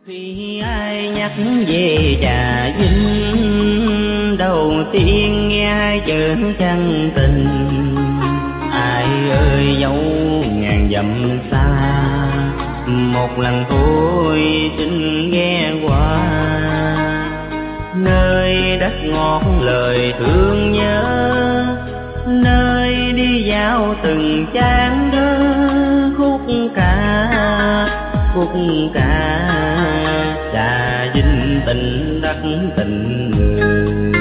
Khi ai nhắc về Trà Vinh, đầu tiên nghe hai chữ chân tình. Ai ơi dấu ngàn dặm xa, một lần thôi xin nghe qua. Nơi đất ngọt lời thương nhớ, nơi đi dạo từng trang đơn khúc ca Trà Vinh tình đất tình người.